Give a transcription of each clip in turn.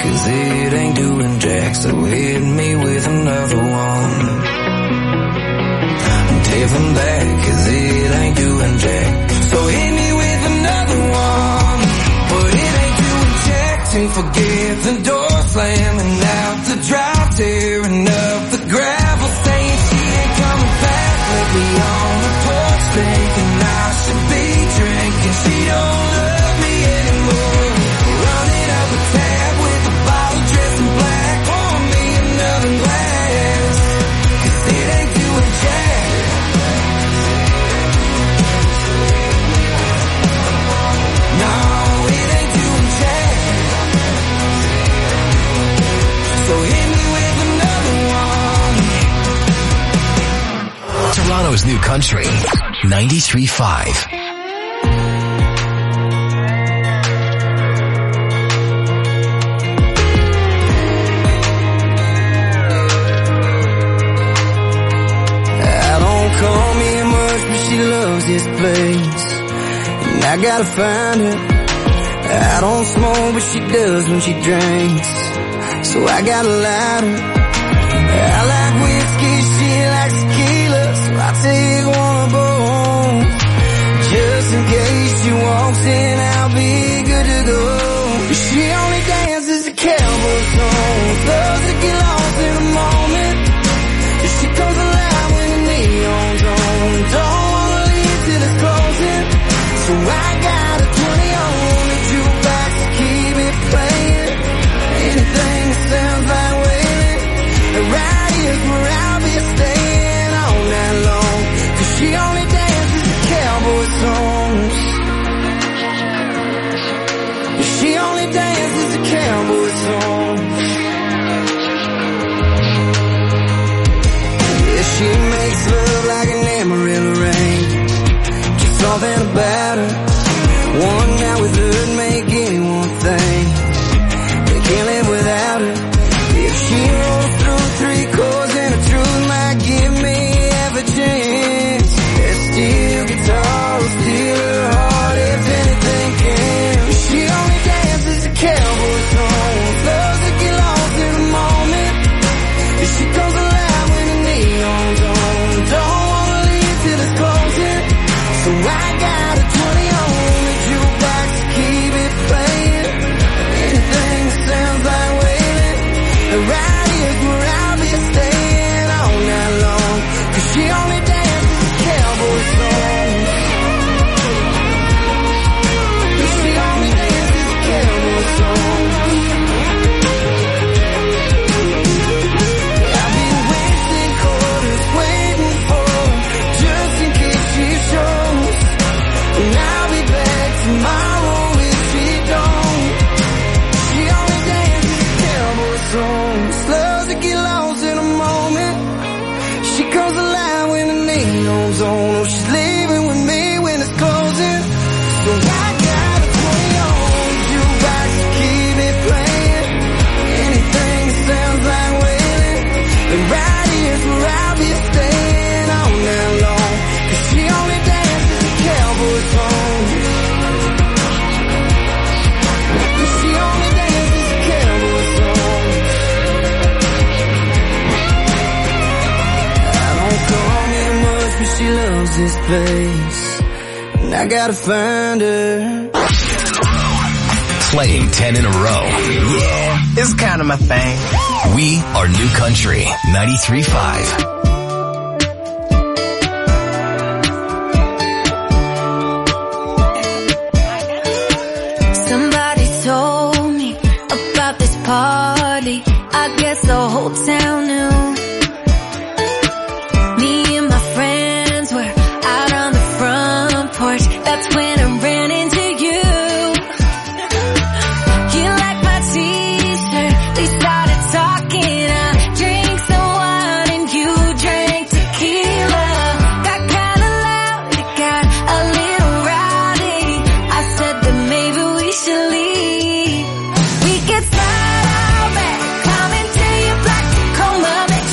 cause it ain't doing jack. So hit me with another one. Take them back, cause it ain't doing jack. So hit me with another one. But it ain't doing jack to forgive the door slamming out the drive, tearing up the gravel, saying she ain't coming back. Let me on the porch thinking I should be drinking. She don't love me anymore. Running up a tab with a bottle dressed in black. Pour me another glass, cause it ain't doing jack. No, it ain't doing jack. So hit me with another one. Toronto's new country, 93.5. She loves this place, and I gotta find her. I don't smoke, but she does when she drinks, so I gotta light her. I like whiskey, she likes tequila, so I take one of both. Just in case she walks in, I'll be good to go. She only dances to cowboy songs, loves to get lost in the moment. She comes alive when the neon's on. Don't so I got a 20 on the jukebox to keep it playing. Anything that sounds like wailing. Right here's where I'll be staying all night long, cause she only dances to cowboy songs. She only dances to cowboy songs. Yeah, she makes love like an Amarillo rain. Something about her, one night with her make anyone think they can't live without her. If she rolls through 3 chords and the truth might give me half a chance, that steel guitar will steal her heart if anything can. She only dances to cowboy songs, loves to get lost in the moment. She comes alive when the neon's on. Don't wanna leave till it's closing. So I got a 20 on the jukebox to keep it playing. Anything that sounds like wailing. Right here's where I'll be staying all night long, cause she only dances to cowboy songs. She only dances to cowboy songs. I've been wasting quarters waiting for her, just in case she shows. And I'll be back tomorrow if she don't. She only dances to cowboy songs, loves to get lost in a moment. She comes alive when the neon's on. Oh, she's leaving with me when it's closing. So I got a 20 on jukebox to keep it playing. Anything that sounds like wailing. And right here's where I'll be staying all night long, cause she only dances to cowboy songs. She only dances to cowboy songs. I don't call me much, but she loves this place, and I gotta find her. Playing 10 in a row. Yeah, it's kind of my thing. We are New Country, 93.5. Party, I guess the whole town knew. Me and my friends were out on the front porch. That's when I ran into you. You liked my t-shirt. We started talking. I drank some wine and you drank tequila. Got kinda loud, it got a little rowdy. I said that maybe we should leave. We could slide out back, climb into your black Tacoma,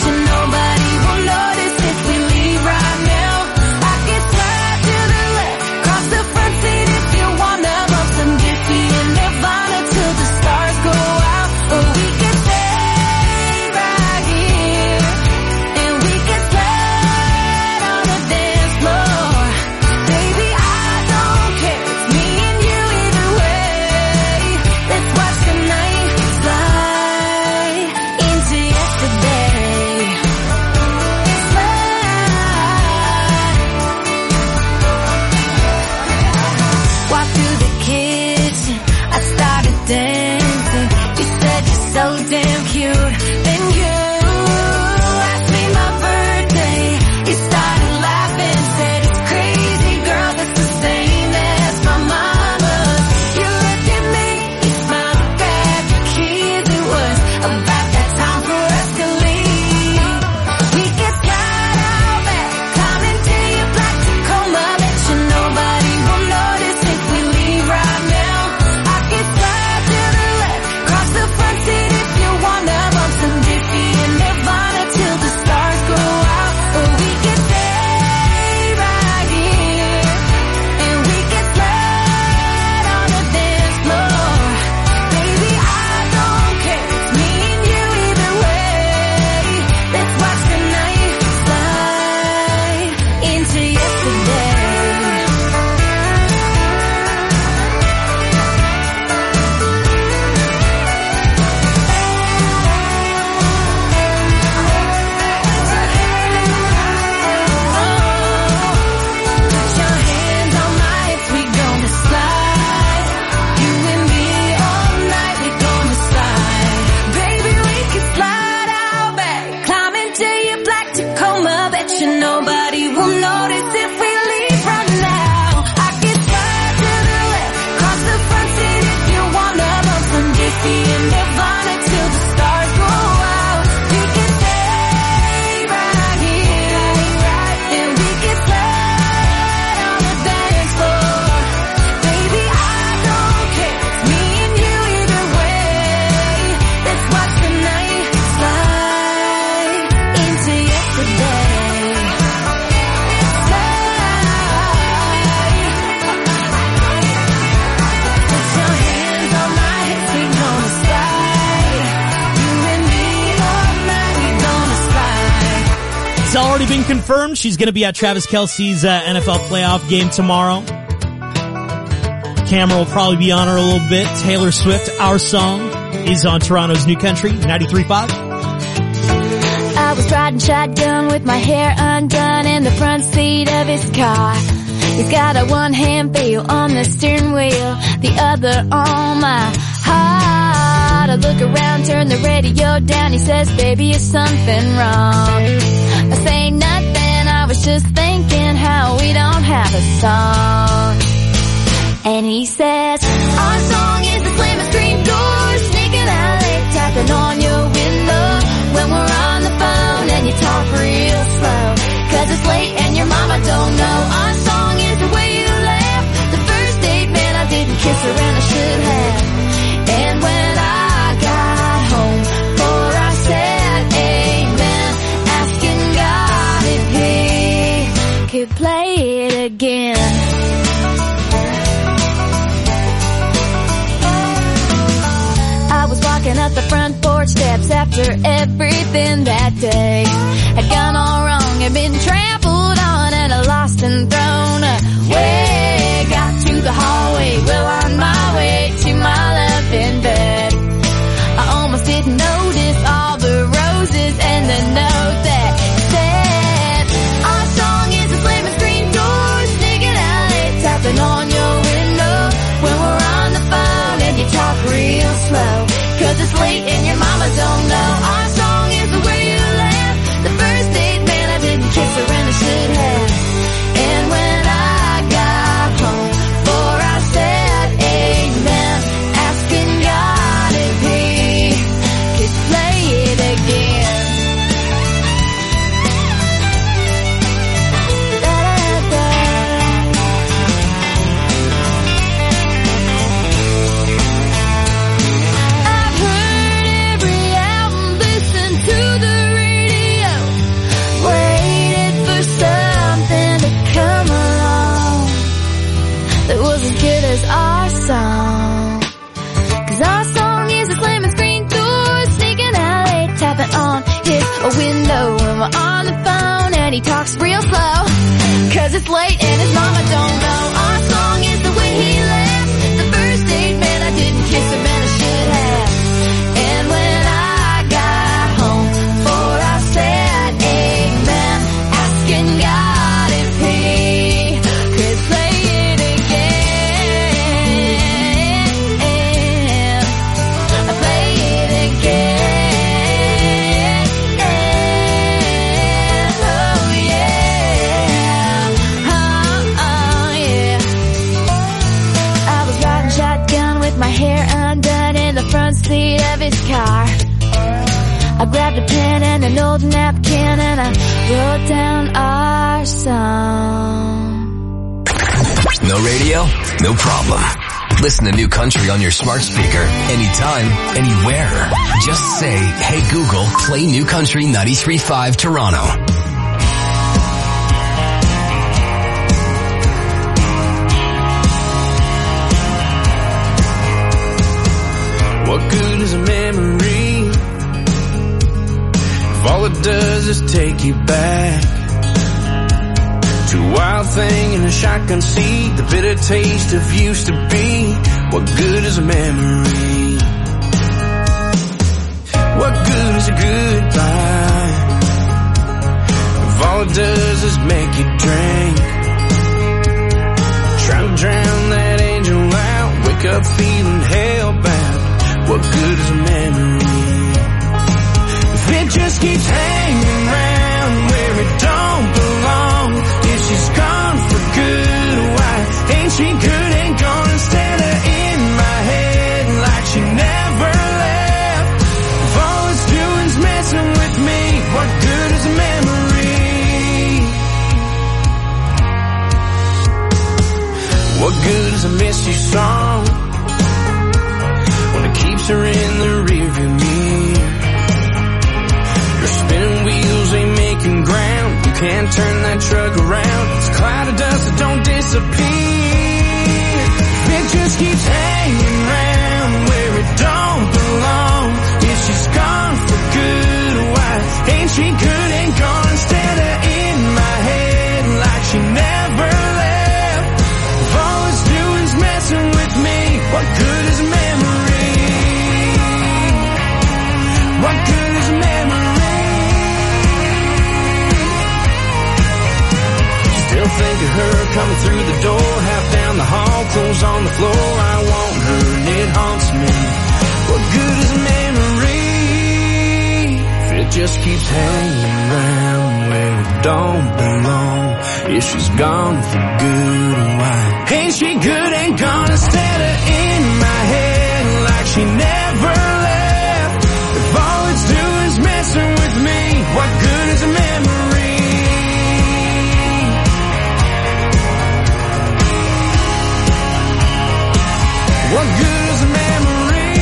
It's already been confirmed. She's going to be at Travis Kelce's NFL playoff game tomorrow. Camera will probably be on her a little bit. Taylor Swift, Our Song, is on Toronto's New Country, 93.5. I was riding shotgun with my hair undone in the front seat of his car. He's got a one-hand feel on the steering wheel, the other on my heart. I look around, turn the radio down. He says, baby, is something wrong? I say nothing, I was just thinking how we don't have a song. And he says, our song is the slamming screen door, sneaking out late, tapping on your window when we're on the phone and you talk real slow, 'cause it's late and your mama don't know. Our song is the way you laugh, the first date, man, I didn't kiss her and I should have. And when I got home, for I said amen, asking God if he could play it again. Walking up the front porch steps after everything that day had gone all wrong, had been trampled on and lost and thrown away. Got to the hallway, well on my way to my love in bed. I almost didn't notice all the roses and the note that said, our song is a slamming screen door, sneaking out late, tapping on your window when we're on the phone and you talk real slow, 'cause it's late and your mama don't know. Our song is the way you laugh, the first date, man, I didn't kiss her and I should have. And when I got home, for I said amen, asking God if he could play it again. Our song, 'cause our song is a slamming screen door, sneaking out late, tapping on his window when we're on the phone and he talks real slow, 'cause it's late and his mama don't know. Our song is the way he laughs, the first date, man, I didn't kiss him and I should have. And when I got home, for I said amen, asking God if he could play it again. Front seat of his car. I grabbed a pen and an old napkin and I wrote down our song. No radio? No problem. Listen to New Country on your smart speaker anytime, anywhere. Just say, hey Google, play New Country 93.5 Toronto. What good is a memory if all it does is take you back to a wild thing in a shotgun seat, the bitter taste of used to be? What good is a memory? What good is a goodbye if all it does is make you drink? Trying to drown that angel out, wake up feeling hellbound. What good is a memory if it just keeps hanging around where it don't belong? If she's gone for good, why ain't she good and gone instead of in my head like she never left? If all it's doing's messing with me, what good is a memory? What good is a miss you song when it keeps her in the rearview mirror? Your spinning wheels ain't making ground, you can't turn that truck around. It's a cloud of dust that don't disappear. It just keeps hanging around where it don't belong. If she's gone for good, why ain't she good and gone instead of just keeps hanging around where it don't belong. If she's gone for good, why ain't she good? Ain't gonna stand her in my head like she never left. If all it's doing is messing with me, what good is a memory? What good is a memory?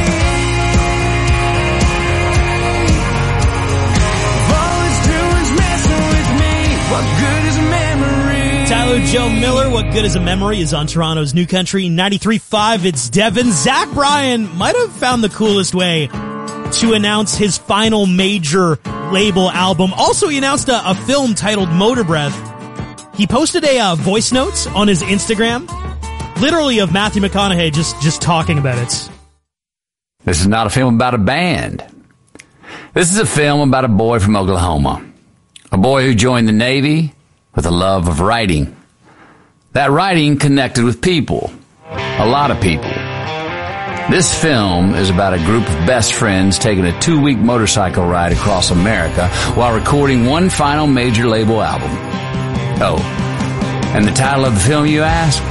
If all it's doing is messing with me, what good is a memory? Tyler Joe Miller, What Good is a Memory, is on Toronto's New Country 93.5. It's Devin. Zach Bryan might have found the coolest way to announce his final major label album. Also, he announced a film titled Motor Breath. He posted a voice note on his Instagram, literally of Matthew McConaughey just talking about it. This is not a film about a band. This is a film about a boy from Oklahoma. A boy who joined the Navy with a love of writing. That writing connected with people. A lot of people. This film is about a group of best friends taking a 2-week motorcycle ride across America while recording one final major label album. Oh, and the title of the film, you ask?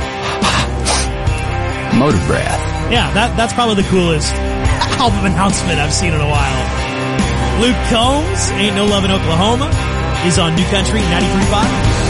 Motor Breath. Yeah, that's probably the coolest album announcement I've seen in a while. Luke Combs, Ain't No Love in Oklahoma, is on New Country 93.5.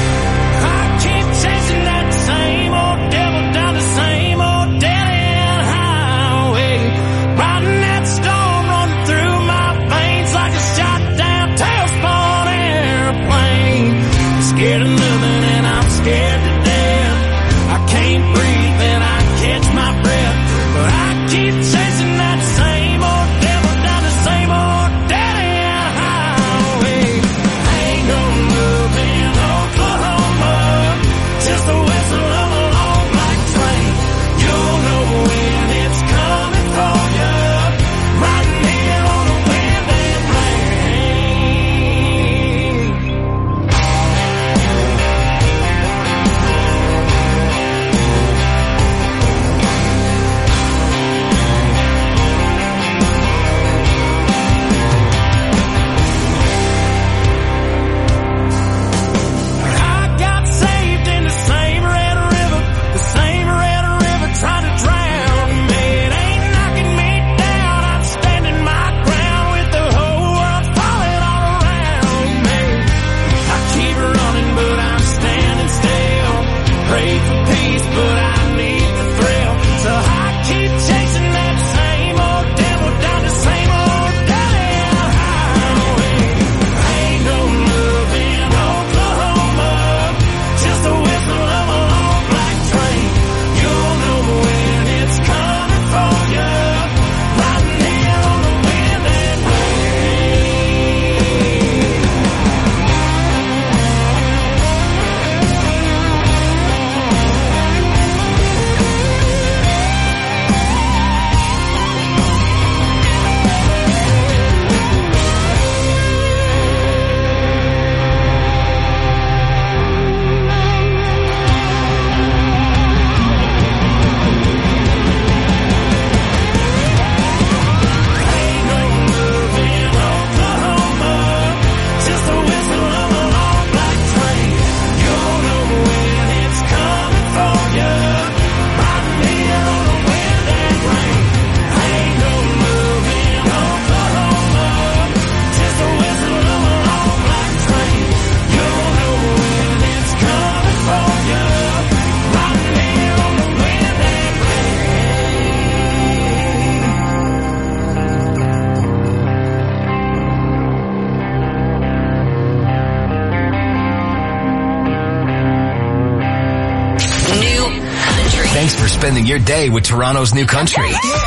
Scared of nothing and I'm scared to death. I can't breathe and I catch my breath, but I keep chasing that same old devil down the same old dead-end highway. Ain't no love in Oklahoma, just the whistle of a long black train. You'll know when it's coming for you, riding here on the wind and rain. Spending your day with Toronto's New Country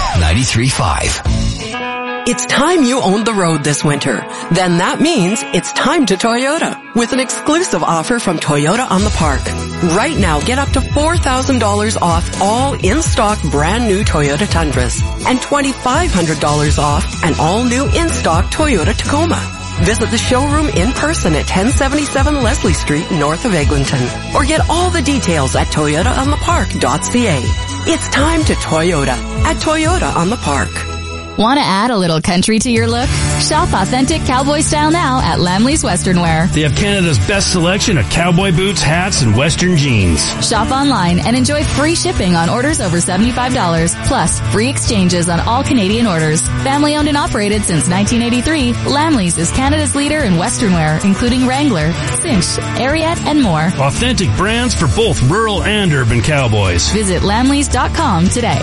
93.5. It's time you owned the road this winter. Then that means it's time to Toyota with an exclusive offer from Toyota on the Park. Right now, get up to $4,000 off all in-stock brand new Toyota Tundras and $2,500 off an all-new in-stock Toyota Tacoma. Visit the showroom in person at 1077 Leslie Street, north of Eglinton. Or get all the details at toyotaonthepark.ca. It's time to Toyota at Toyota on the Park. Want to add a little country to your look? Shop authentic cowboy style now at Lamley's Western Wear. They have Canada's best selection of cowboy boots, hats, and Western jeans. Shop online and enjoy free shipping on orders over $75, plus free exchanges on all Canadian orders. Family owned and operated since 1983, Lamley's is Canada's leader in Western wear, including Wrangler, Cinch, Ariat, and more. Authentic brands for both rural and urban cowboys. Visit lamleys.com today.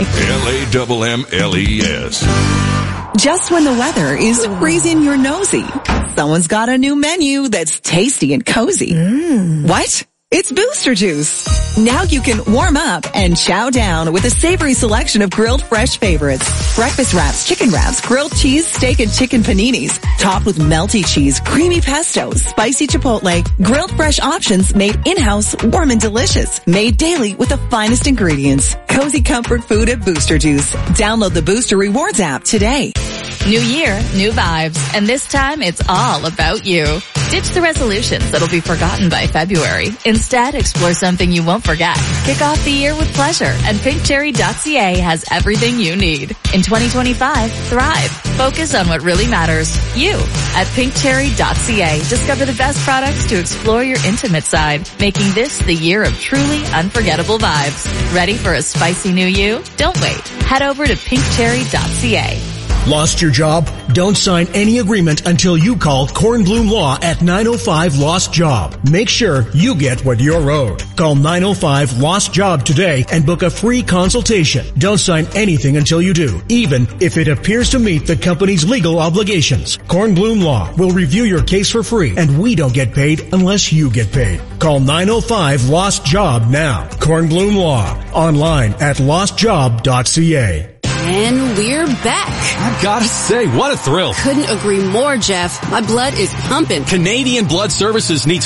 LAMMLES. Just when the weather is freezing your nosy, someone's got a new menu that's tasty and cozy. What? It's Booster Juice. Now you can warm up and chow down with a savory selection of grilled fresh favorites. Breakfast wraps, chicken wraps, grilled cheese, steak and chicken paninis, topped with melty cheese, creamy pesto, spicy chipotle, grilled fresh options made in-house, warm and delicious. Made daily with the finest ingredients. Cozy comfort food at Booster Juice. Download the Booster Rewards app today. New year, new vibes, and this time it's all about you. Ditch the resolutions that'll be forgotten by February. Instead, explore something you won't forget. Kick off the year with pleasure, and pinkcherry.ca has everything you need. In 2025, thrive. Focus on what really matters. You. At pinkcherry.ca, discover the best products to explore your intimate side, making this the year of truly unforgettable vibes. Ready for a spicy new you? Don't wait. Head over to pinkcherry.ca. Lost your job? Don't sign any agreement until you call Kornblum Law at 905 Lost Job. Make sure you get what you're owed. Call 905 Lost Job today and book a free consultation. Don't sign anything until you do, even if it appears to meet the company's legal obligations. Kornblum Law will review your case for free, and we don't get paid unless you get paid. Call 905 Lost Job now. Kornblum Law. Online at lostjob.ca. And we're back. I've got to say, what a thrill. Couldn't agree more, Jeff. My blood is pumping. Canadian Blood Services needs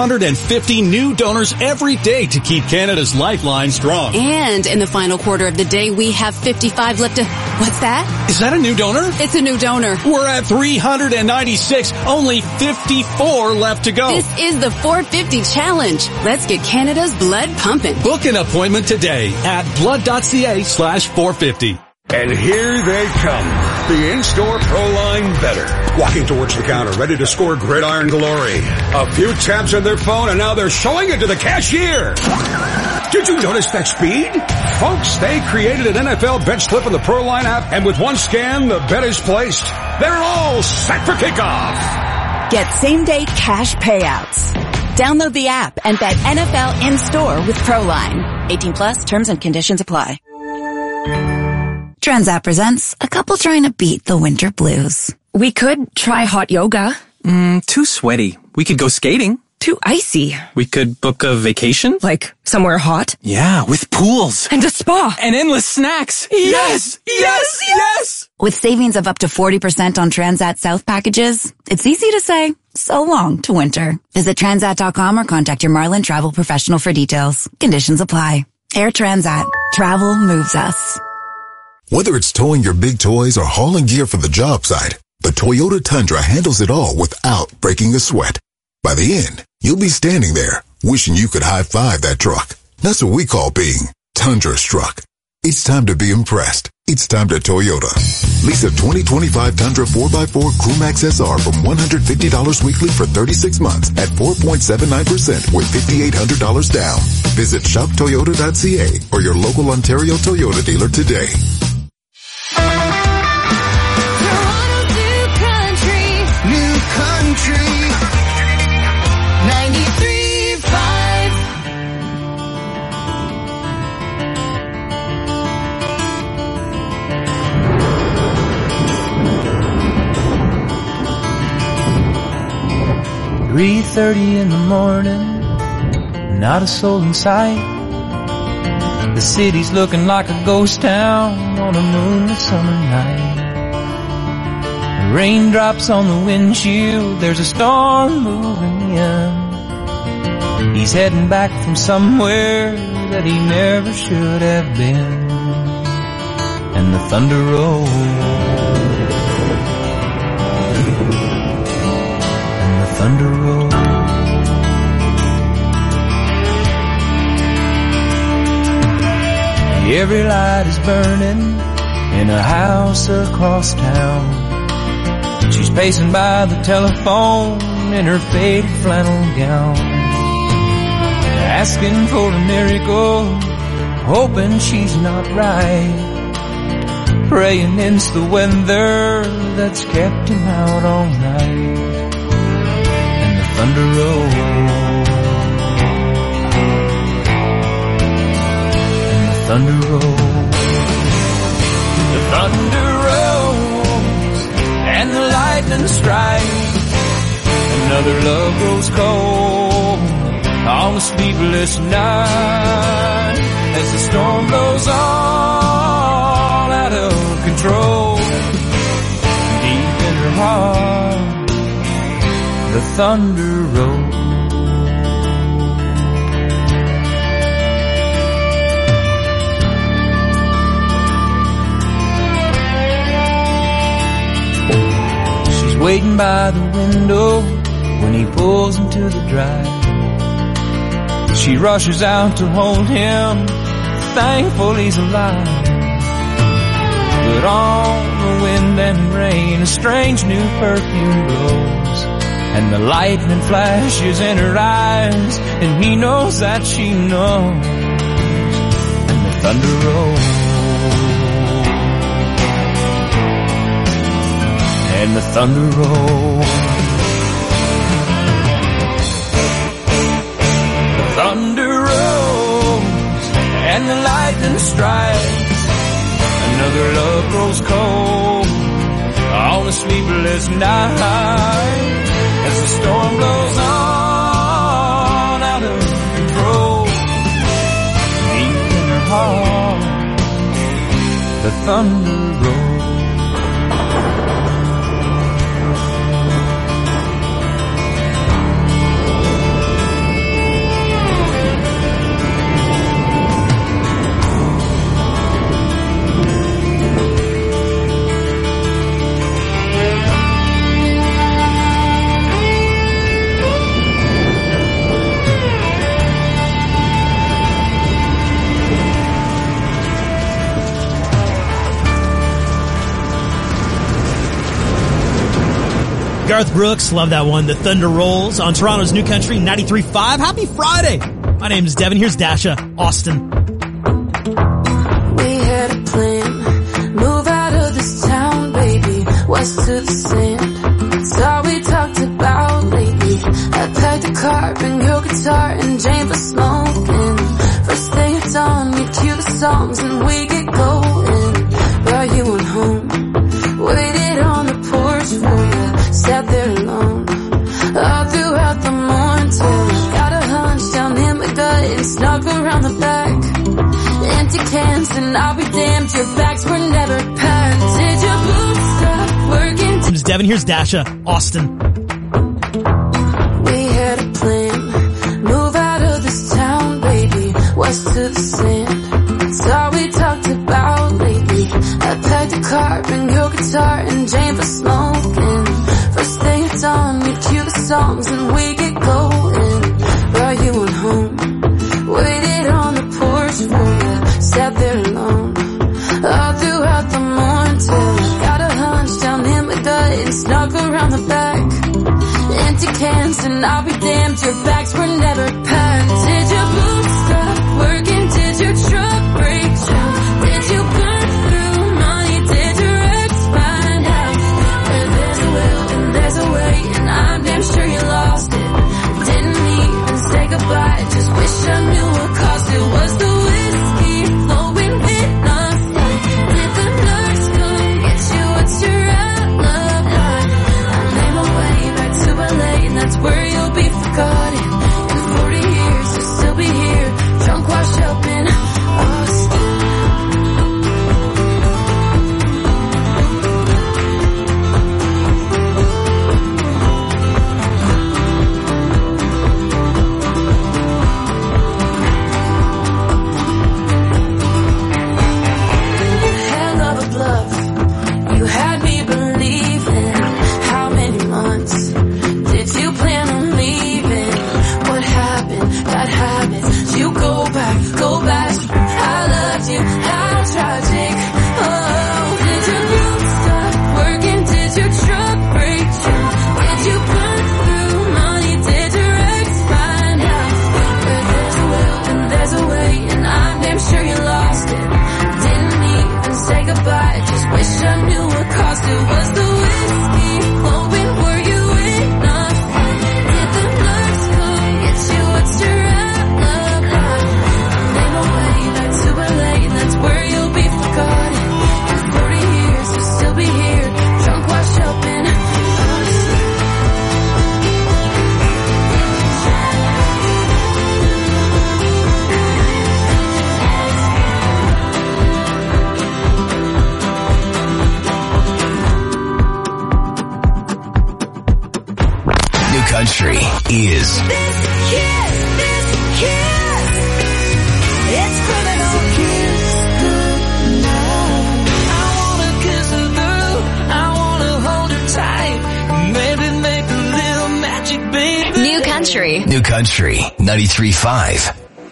450 new donors every day to keep Canada's lifeline strong. And in the final quarter of the day, we have 55 left to... What's that? Is that a new donor? It's a new donor. We're at 396. Only 54 left to go. This is the 450 challenge. Let's get Canada's blood pumping. Book an appointment today at blood.ca/450. And here they come, the in-store Proline Better. Walking towards the counter, ready to score gridiron glory. A few taps on their phone, and now they're showing it to the cashier. Did you notice that speed? Folks, they created an NFL bet slip in the Proline app, and with one scan, the bet is placed. They're all set for kickoff. Get same-day cash payouts. Download the app and bet NFL in-store with Proline. 18+, terms and conditions apply. Transat presents a couple trying to beat the winter blues. We could try hot yoga. Too sweaty. We could go skating. Too icy. We could book a vacation. Like somewhere hot. Yeah, with pools. And a spa. And endless snacks. Yes! Yes! Yes! With savings of up to 40% on Transat South packages, it's easy to say, so long to winter. Visit Transat.com or contact your Marlin travel professional for details. Conditions apply. Air Transat. Travel moves us. Whether it's towing your big toys or hauling gear for the job site, the Toyota Tundra handles it all without breaking a sweat. By the end, you'll be standing there, wishing you could high-five that truck. That's what we call being Tundra-struck. It's time to be impressed. It's time to Toyota. Lease a 2025 Tundra 4x4 Crewmax SR from $150 weekly for 36 months at 4.79% with $5,800 down. Visit shoptoyota.ca or your local Ontario Toyota dealer today. New country 93.5. "3:30 in the morning, not a soul in sight. The city's looking like a ghost town on a moonlit summer night. Raindrops on the windshield, there's a storm moving in. He's heading back from somewhere that he never should have been. And the thunder rolls, and the thunder rolls. Every light is burning in a house across town. She's pacing by the telephone in her faded flannel gown, asking for a miracle, hoping she's not right, praying it's the weather that's kept him out all night. And the thunder rolls, and the thunder rolls, the thunder rolls, and the lightning strikes. Another love grows cold on a sleepless night as the storm blows all out of control. Deep in her heart, the thunder rolls. She's waiting by the window when he pulls into the drive. She rushes out to hold him, thankful he's alive. But on the wind and rain, a strange new perfume blows, and the lightning flashes in her eyes, and he knows that she knows. And the thunder rolls, and the thunder rolls. Thunder rolls and the lightning strikes. Another love grows cold on a sleepless night as the storm blows on out of control. Deep in her heart, the thunder rolls. Garth Brooks, love that one. The Thunder Rolls on Toronto's New Country 93.5. Happy Friday. My name is Devin. Here's Dasha, Austin. We had a plan, move out of this town, baby, west to the sand. It's all we talked about lately. I packed a car, bring your guitar, and Jane for smoking. First thing it's on, you cue the songs and we get going. Brought you on home, waited on the porch for you. Sat there alone, all throughout the morning till I got a hunch down in my gut and snuck around the back. Empty cans and I'll be damned, your bags were never packed. Did your boots stop working? Here's Devin, here's Dasha, Austin. We had a plan, move out of this town, baby, west to the sand. It's all we talked about lately. I packed a car, bring your guitar, and Jane for smoking. First thing it's on, you cue the songs and we get going. Brought you on home, waited on the porch for you. Sat there alone, all throughout the morning till I got a hunch down in my gut and snuck around the back. Empty cans and I'll be damned, your bags were never packed. Did your boots stop working? Did your truck break down? Did you burn through money? Did your ex find out? And there's a will and there's a way, and I'm damn sure you lost it. Didn't even say goodbye, just wish I knew what caused it. Was the whiskey flowing midnight? Did the nurse come get you? What's your alibi? I made my way back to LA, and that's where you'll be forgotten. In 40 years, Country is It's criminal kiss goodnight. I wanna kiss her girl, I wanna hold her tight, maybe make a little magic, baby. New Country. New Country 93.5.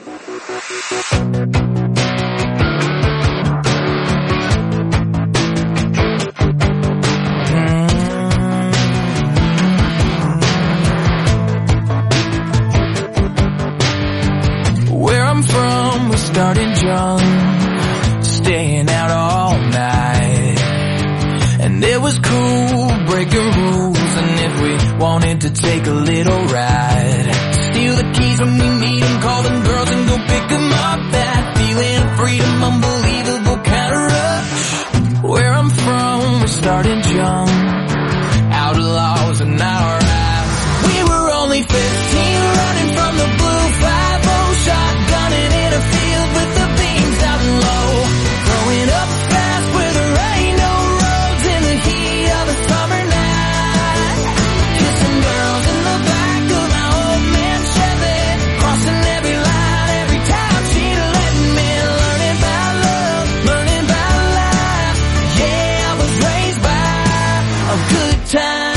Starting drunk, staying out all night, and it was cool breaking rules. And if we wanted to take a little ride, steal the keys from me, meet 'em, call them girls and go pick 'em up. That feeling of freedom, unbelievable kind of rush. Where I'm from, we started young, outlaws and our eyes. We were only 15, running from the blue 5-0, shotgunning in a field with the beams out low. Growing up fast where there ain't no roads in the heat of a summer night. Kissing girls in the back of my old man Chevy, crossing every line every time she'd let me. Learning about love, learning about life. Yeah, I was raised by a good time.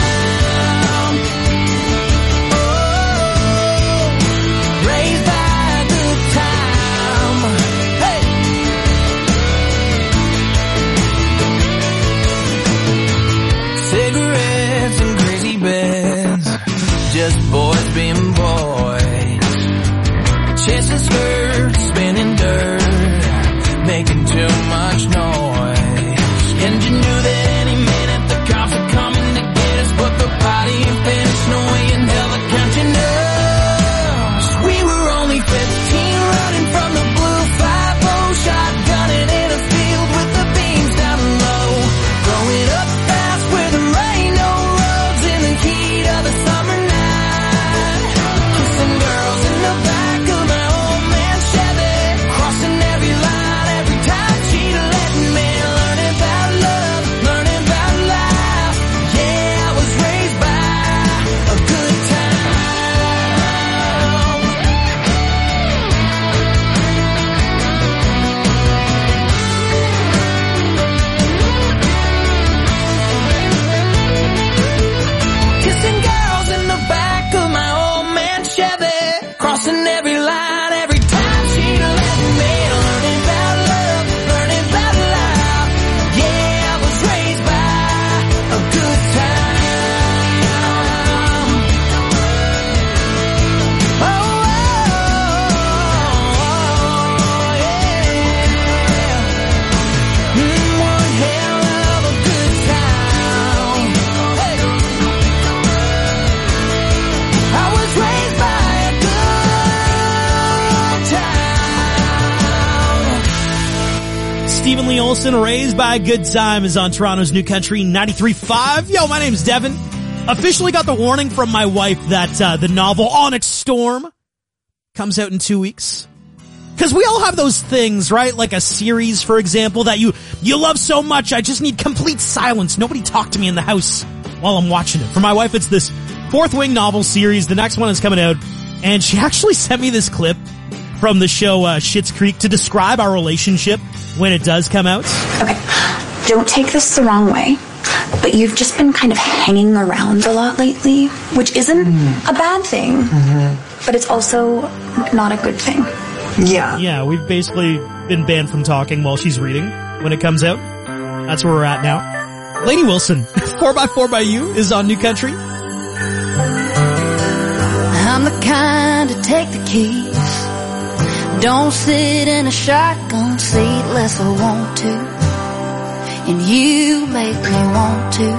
Just boys being boys, chasing skirts, spinning dirt, making too much noise. And you knew that any minute the cops were coming to get us, but the party ain't finished. No way in hell they're counting us. We were only 15, running from the blue 5-0, shotgunning in a field with the beams down low. Growing up fast where there ain't no roads in the heat of the summer. Stephen Lee Olsen, Raised by a Good Time, is on Toronto's New Country 93.5. Yo, my name's Devin. Officially got the warning from my wife that the novel Onyx Storm comes out in 2 weeks. Because we all have those things, right? Like a series, for example, that you love so much, I just need complete silence. Nobody talk to me in the house while I'm watching it. For my wife, it's this Fourth Wing novel series. The next one is coming out, and she actually sent me this clip from the show Schitt's Creek to describe our relationship when it does come out. Okay, don't take this the wrong way, but you've just been kind of hanging around a lot lately, which isn't a bad thing, but it's also not a good thing. Yeah, we've basically been banned from talking while she's reading when it comes out. That's where we're at now. Lainey Wilson, 4x4 by You is on New Country. I'm the kind to take the keys, don't sit in a shotgun seat unless I want to, and you make me want to.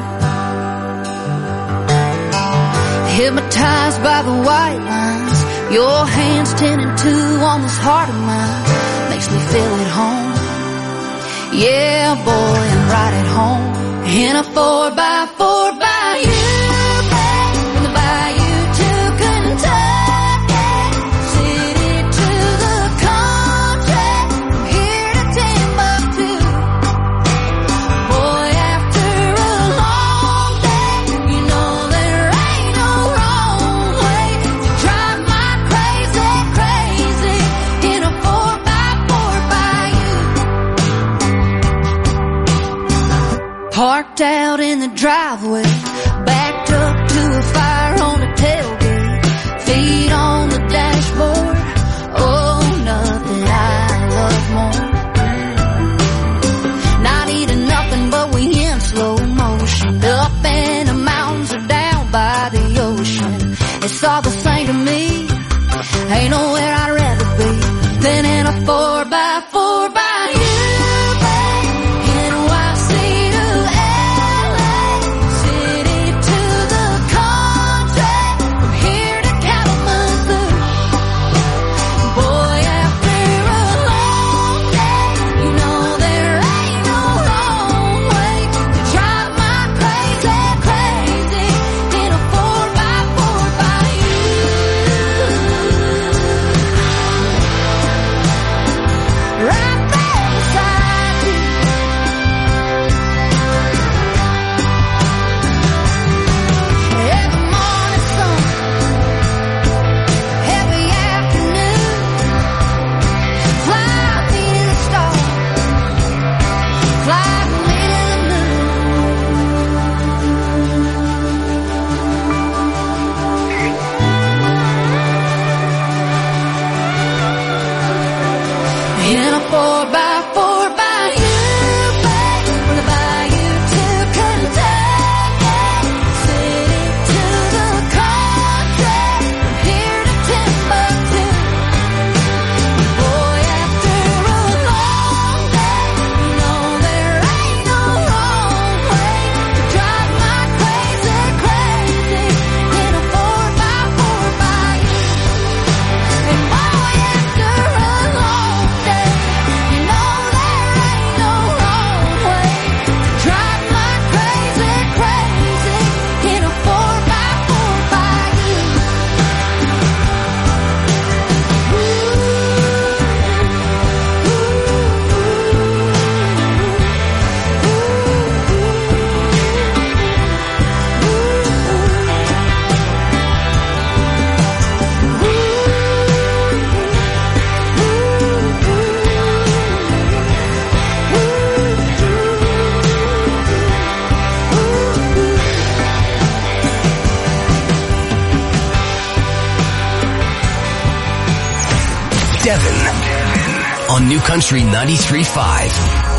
Hypnotized by the white lines, your hands 10 and 2 on this heart of mine, makes me feel at home. Yeah, boy, I'm right at home in a 4x4 by you. From the bayou to Kentucky, city to the country, from here to Timbuktu. Boy, after a long day, you know there ain't no wrong Parked out in the driveway, backed up to a fire on the tailgate, feet on the dashboard. Oh, nothing I love more. Not eating nothing, but we in slow motion. Up in the mountains or down by the ocean. It's all the same to me. Ain't nowhere I'd rather be than in a 4x4 by you. Devin on New Country 93.5.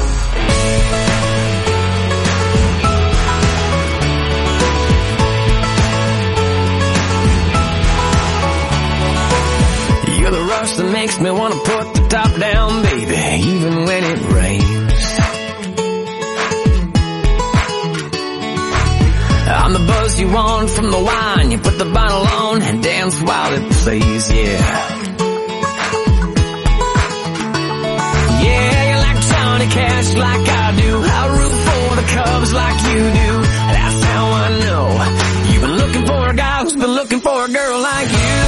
You're the rush that makes me want to put the top down, baby, even when it rains. I'm the buzz you want from the wine. You put the bottle on and dance while it plays, yeah. Yeah, you like Johnny Cash like I do. I root for the Cubs like you do. That's how I know you've been looking for a guy who's been looking for a girl like you.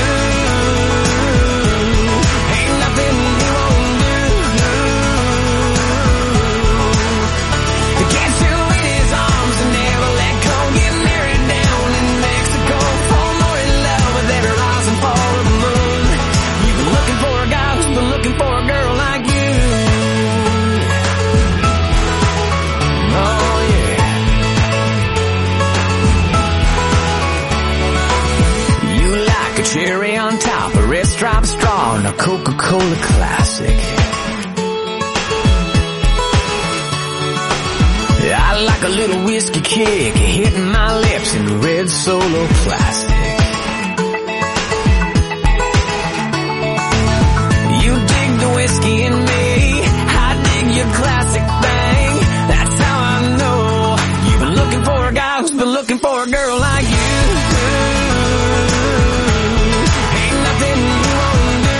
Ain't nothing you won't do to get you in his arms and never let go. Get married down in Mexico, fall more in love with every rise and fall of the moon. You've been looking for a guy who's been looking for a girl like you. Oh yeah. You like a cherry on top, a red striped straw, and a Coca-Cola classic. I like a little whiskey kick hitting my lips in red Solo plastic. You dig the whiskey in me, I dig your classic thing. That's how I know you've been looking for a guy who's been looking for a girl like you. Ain't nothing you won't do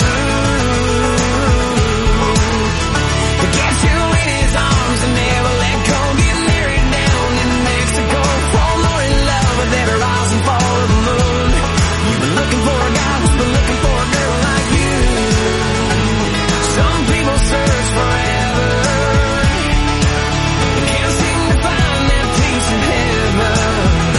to get you in his arms and never let go. Get married down in Mexico, fall more in love with every rise and fall of the moon. You've been looking for a guy who's been looking for a girl like you. Some people search forever and can't seem to find that peace in heaven.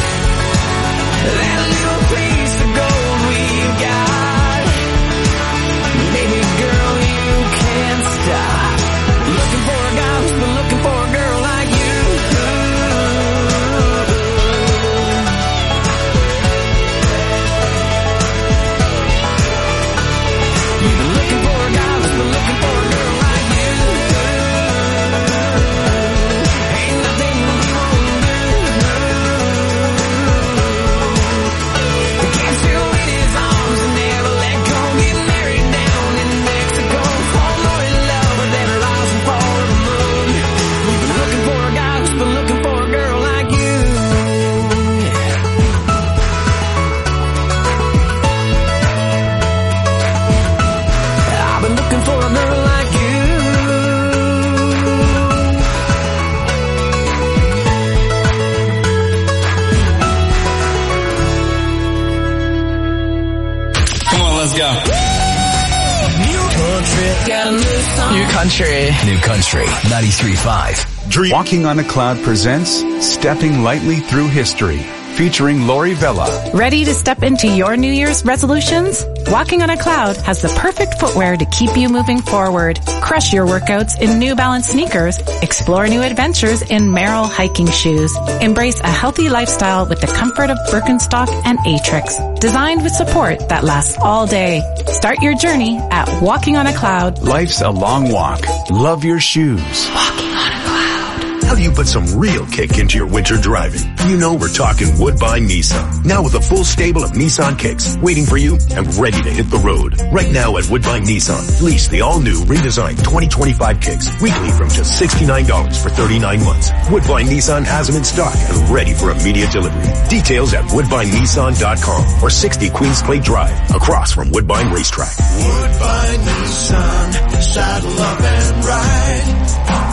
Country. New Country 93.5. Walking on a Cloud presents Stepping Lightly Through History, featuring Lori Vella. Ready to step into your New Year's resolutions? Walking on a Cloud has the perfect footwear to keep you moving forward. Crush your workouts in New Balance sneakers. Explore new adventures in Merrell hiking shoes. Embrace a healthy lifestyle with the comfort of Birkenstock and Atrix. Designed with support that lasts all day. Start your journey at Walking on a Cloud. Life's a long walk. Love your shoes. Walking on a Cloud. How do you put some real kick into your winter driving? You know we're talking Woodbine Nissan. Now with a full stable of Nissan kicks waiting for you and ready to hit the road. Right now at Woodbine Nissan, lease the all-new redesigned 2025 kicks weekly from just $69 for 39 months. Woodbine Nissan has them in stock and ready for immediate delivery. Details at woodbinenissan.com or 60 Queens Clay Drive across from Woodbine Racetrack. Woodbine Nissan, saddle up and ride.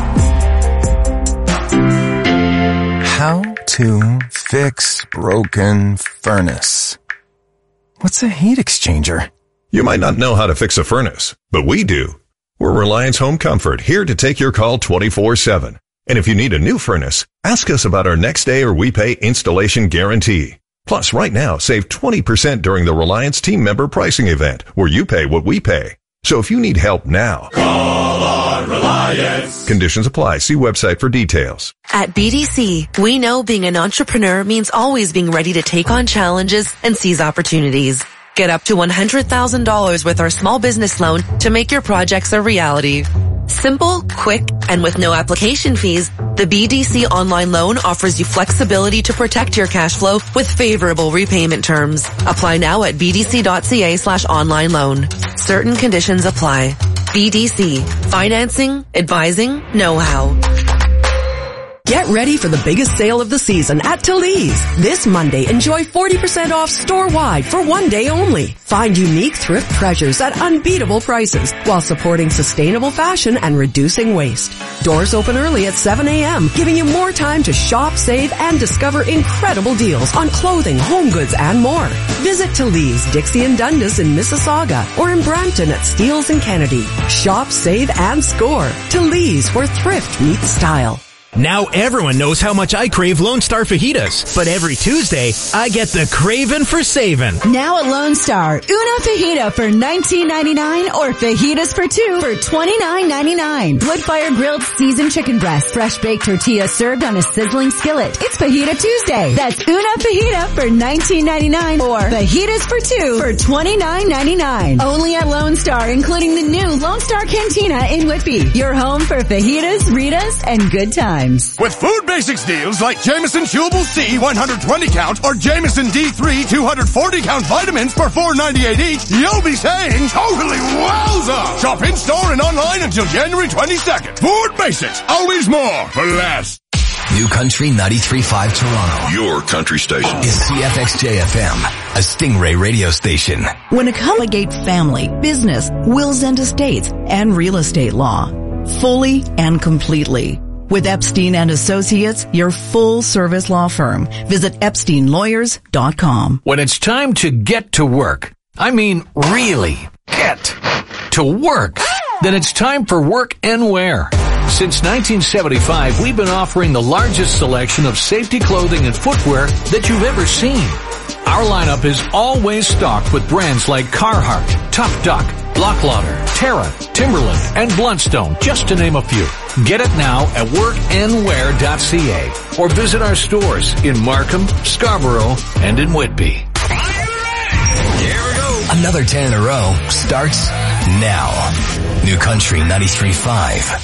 How to fix broken furnace. What's a heat exchanger? You might not know how to fix a furnace, but we do. We're Reliance Home Comfort, here to take your call 24/7. And if you need a new furnace, ask us about our next day or we pay installation guarantee. Plus, right now, save 20% during the Reliance team member pricing event, where you pay what we pay. So if you need help now, call on Reliance. Conditions apply. See website for details. At BDC, we know being an entrepreneur means always being ready to take on challenges and seize opportunities. Get up to $100,000 with our small business loan to make your projects a reality. Simple, quick, and with no application fees, the BDC online loan offers you flexibility to protect your cash flow with favorable repayment terms. Apply now at bdc.ca/online loan. Certain conditions apply. BDC. Financing, advising, know-how. Get ready for the biggest sale of the season at Talese. This Monday, enjoy 40% off store-wide for one day only. Find unique thrift treasures at unbeatable prices while supporting sustainable fashion and reducing waste. Doors open early at 7 a.m., giving you more time to shop, save, and discover incredible deals on clothing, home goods, and more. Visit Talese, Dixie and Dundas in Mississauga, or in Brampton at Steeles and Kennedy. Shop, save, and score. Talese, where thrift meets style. Now everyone knows how much I crave Lone Star fajitas, but every Tuesday, I get the craving for saving. Now at Lone Star, una fajita for $19.99 or fajitas for two for $29.99. Wood-fire grilled seasoned chicken breast, fresh baked tortilla served on a sizzling skillet. It's Fajita Tuesday. That's una fajita for $19.99 or fajitas for two for $29.99. Only at Lone Star, including the new Lone Star Cantina in Whitby. Your home for fajitas, Ritas, and good times. With Food Basics deals like Jameson Chewable C 120 count or Jameson D3 240 count vitamins for $4.98 each, you'll be saying totally wowza! Shop in store and online until January 22nd. Food Basics, always more for less. New Country 93.5 Toronto. Your country station is CFXJ FM, a Stingray radio station. When it comes to family, business, wills and estates, and real estate law, fully and completely. With Epstein and Associates, your full-service law firm. Visit EpsteinLawyers.com. When it's time to get to work, I mean really get to work, then it's time for Work and Wear. Since 1975, we've been offering the largest selection of safety clothing and footwear that you've ever seen. Our lineup is always stocked with brands like Carhartt, Tough Duck, Locklauder, Terra, Timberland, and Bluntstone, just to name a few. Get it now at workandwear.ca or visit our stores in Markham, Scarborough, and in Whitby. Here we go. Another 10 in a row starts now. New Country 93.5.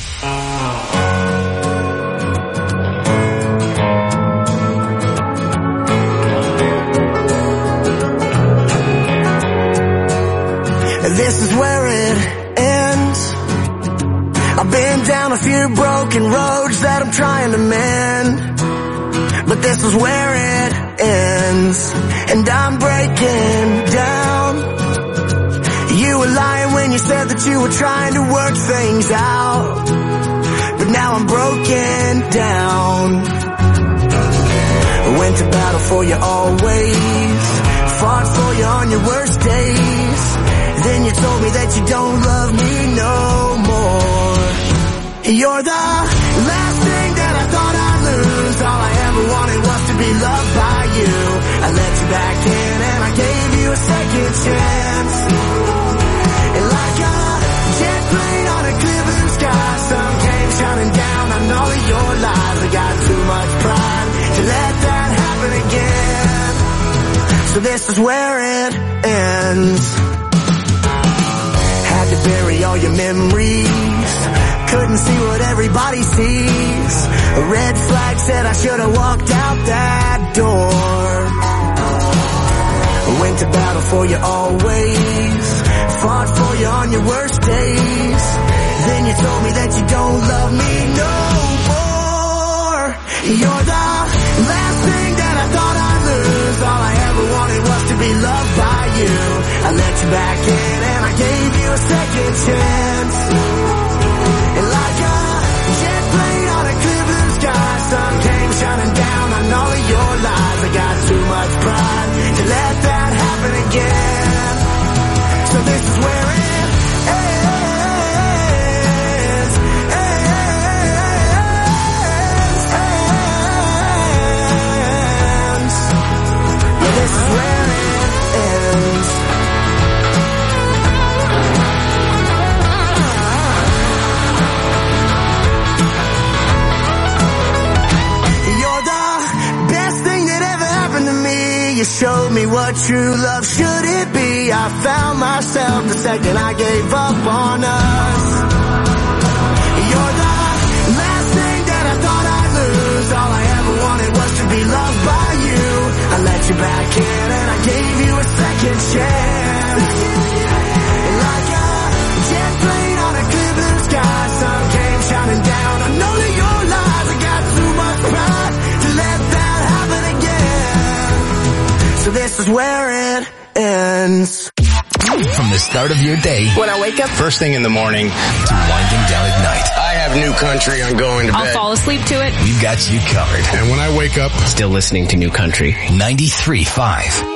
This is where it ends. I've been down a few broken roads that I'm trying to mend, but this is where it ends, and I'm breaking down. You were lying when you said that you were trying to work things out, but now I'm broken down. I went to battle for you always, fought for you on your worst days. Then you told me that you don't love me no more. You're the last thing that I thought I'd lose. All I ever wanted was to be loved by you. I let you back in and I gave you a second chance. And like a jet plane on a clear blue sky, sun came shining down on all of your lies. I got too much pride to let that happen again. So this is where it ends. Had to bury all your memories. Couldn't see what everybody sees. A red flag said I should have walked out that door. Went to battle for you always. Fought for you on your worst days. Then you told me that you don't love me no more. You're the last thing that I thought I'd lose. All I ever wanted was to be loved by you. I let you back in and I gave you a second chance. And like a jet plane on a clear blue sky, sun came shining down on all of your lies. I got too much pride to let that happen again. So this is where it ends. Yeah, this is where it ends. You showed me what true love should it be. I found myself the second I gave up on us. You're the last thing that I thought I'd lose. All I ever wanted was to be loved by you. I let you back in and I gave you a second chance. And like a jet plane on a clear blue sky, sun came shining down on all of your lies. I got too much pride to let that happen again. So this is where it ends. From the start of your day, when I wake up, first thing in the morning, to winding down at night, I have New Country on going to bed. I'll fall asleep to it. we've got you covered. And when I wake up, still listening to New Country. 93.5.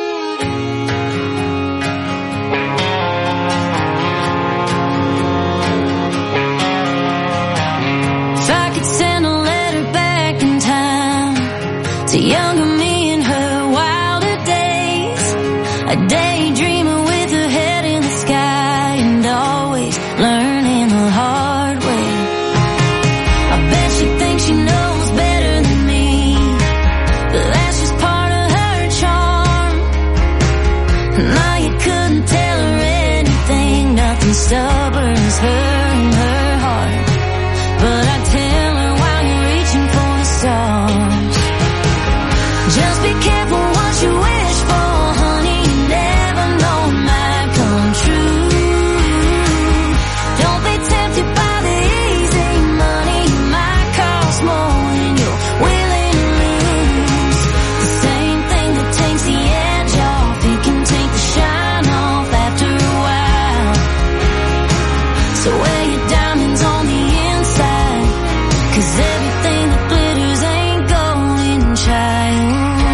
To younger me in her wilder days, a daydreamer with her head in the sky and always learning the hard way. I bet she thinks she knows better than me, but that's just part of her charm. Now you couldn't tell her anything, nothing stubborn as her and her heart. But I tell her while you're reaching for the stars, just be careful what you wish for, honey. You never know it might come true. Don't be tempted by the easy money. It might cost more than you're willing to lose. The same thing that takes the edge off, it can take the shine off after a while. So wear your diamonds on the inside, 'cause everything that glitters ain't golden, child.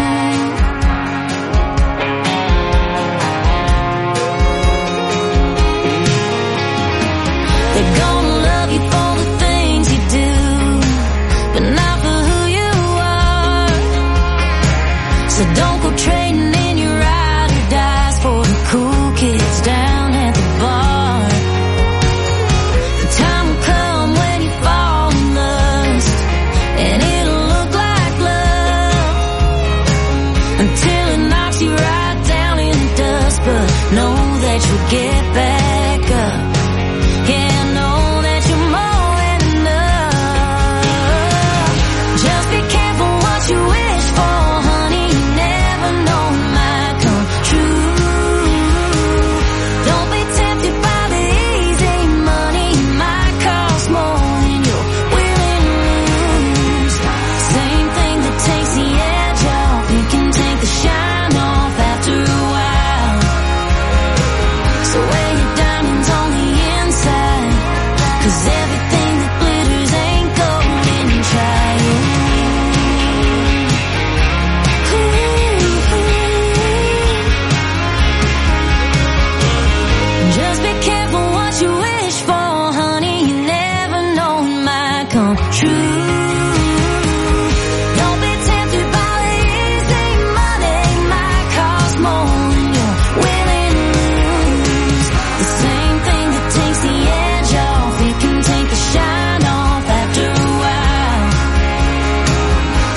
They're gonna love you for the things you do, but not for who you are. So don't go trading in your ride or dies for the cool kids down at the bar. The time will come when you fall in lust, and it'll look like love until it knocks you right down in the dust. But know that you'll get back up. Yeah, know that you're more than enough. Just be careful what you wish for, honey. You never know it might come true. Don't be tempted by the easy money. It might cost more than you're willing to lose. Same thing that takes the edge off, it can take the shine off after a while. So when you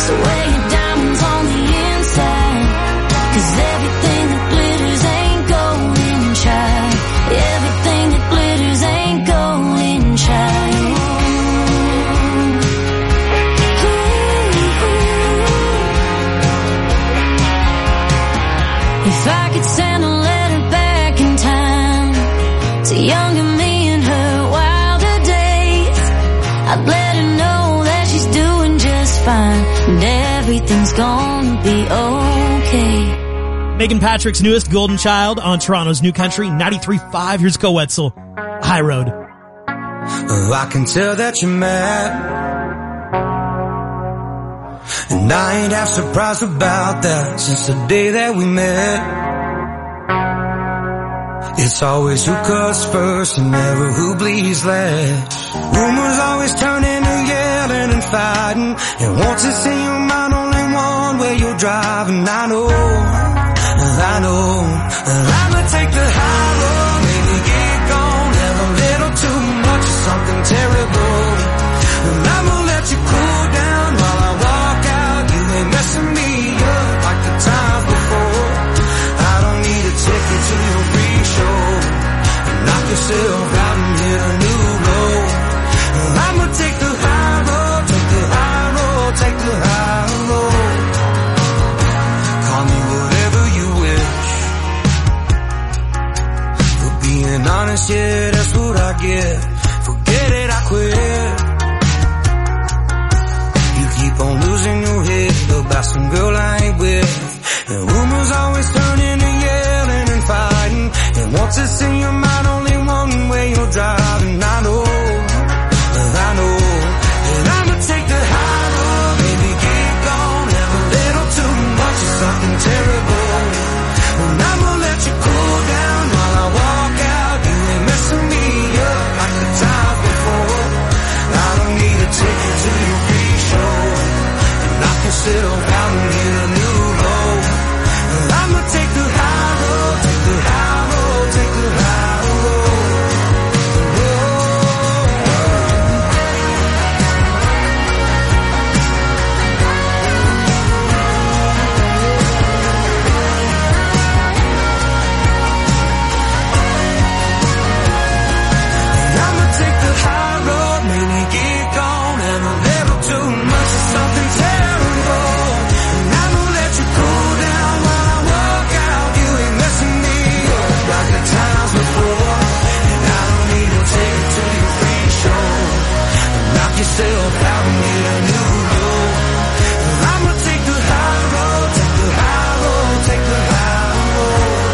So wear your diamonds on the inside, 'cause everything that glitters ain't gold inside. Everything that glitters ain't gold inside. If I could send a letter back in time to younger me in her wilder days, I'd let her know that she's doing just fine and everything's gonna be okay. Megan Patrick's newest, Golden Child, on Toronto's New Country 93.5. Here's Go Wetzel, High Road. Oh, I can tell that you're mad, and I ain't half surprised about that since the day that we met. It's always who cuts first and never who bleeds last. Rumors always turn into yelling and fighting, and once it's in your mind only one way you're driving. I know I'ma take the high road, maybe get gone, have a little too much of something terrible, and I'ma let you cool down while I walk out. You ain't messing me up like the times before. I don't need a ticket to your free show. Knock yourself out and hit a new road. I'ma take the high road, take the high road, take the high road. Call me whatever you wish. For being honest, yeah, that's what I get. Forget it, I quit. You keep on losing your head about some girl I ain't with. And rumors always turn into yelling and fighting, and once it's in your mind only one way you're driving. I know, and I'ma take the high road, baby, get gone, have a little too much of something terrible, and I'ma let you cool down while I walk out. You ain't messing me up like the times before. I don't need a ticket to your free show, and knock yourself out and hit a new road. I'ma take the high road, take the high road, take the high road. I'ma take the high road, maybe get gone, have a little too much of something terrible, and I'ma let you cool down while I walk out. You ain't messing me up like the times before, and I don't need to take it to your free show, knock yourself out and hit a new road. I'ma take the high road, take the high road, take the high road.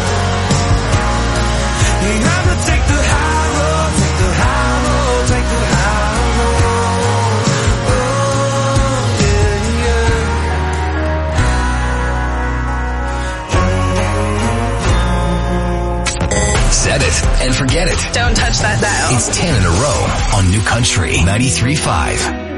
And I'ma take the high road, take the high road, take the high road. Oh, yeah, yeah. Set it and forget it. Don't touch that dial. It's 10 in a row on New Country 93.5.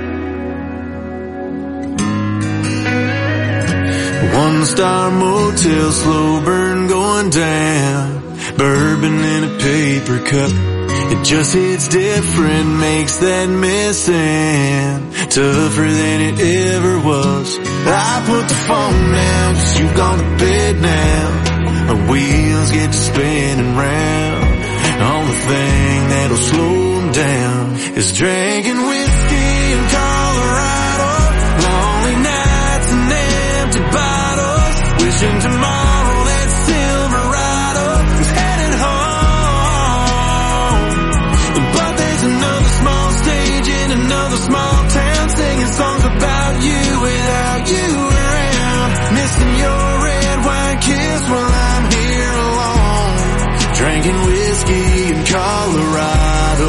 One-star motel, slow burn going down. Bourbon in a paper cup. It just hits different, makes that missing tougher than it ever was. I put the phone down, 'cause you've gone to bed now. My wheels get to spinning round. Only thing that'll slow them down is drinking whiskey in Colorado. Lonely nights and empty bottles. Wishing tomorrow that Silverado is headed home. But there's another small stage in another small town, singing songs about you without you around. Missing your red wine kiss while I'm here alone, drinking whiskey in Colorado.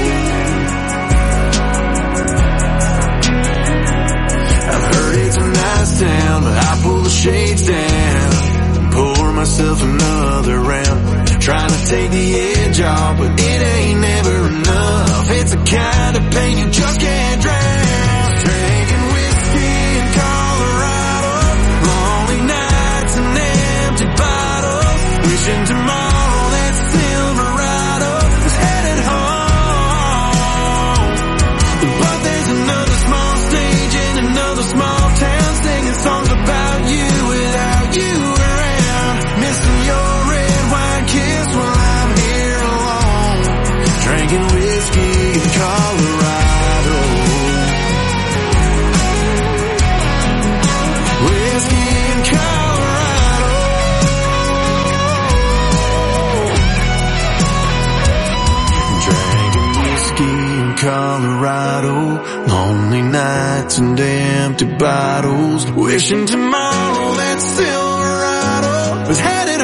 I've heard it's a nice town, but I pull the shades down and pour myself another round, trying to take the edge off, but it ain't never enough. It's the kind of pain you just can't drown. Drinking whiskey in Colorado, lonely nights and empty bottles, wishing tomorrow that Silverado is headed home. But there's another small stage in another small town, empty bottles, wishing tomorrow that Silverado was headed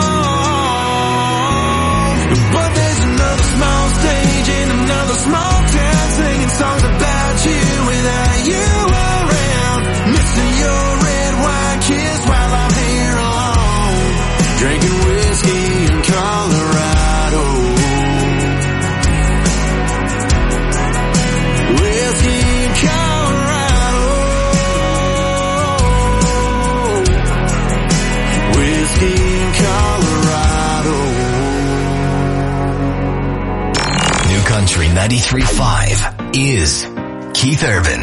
home. But there's another small stage in another small town, singing songs about you without you around, missing your red wine kiss while I'm here alone, drinking whiskey in Colorado. Whiskey in Colorado. Whiskey in Colorado. New Country 93.5 is Keith Urban.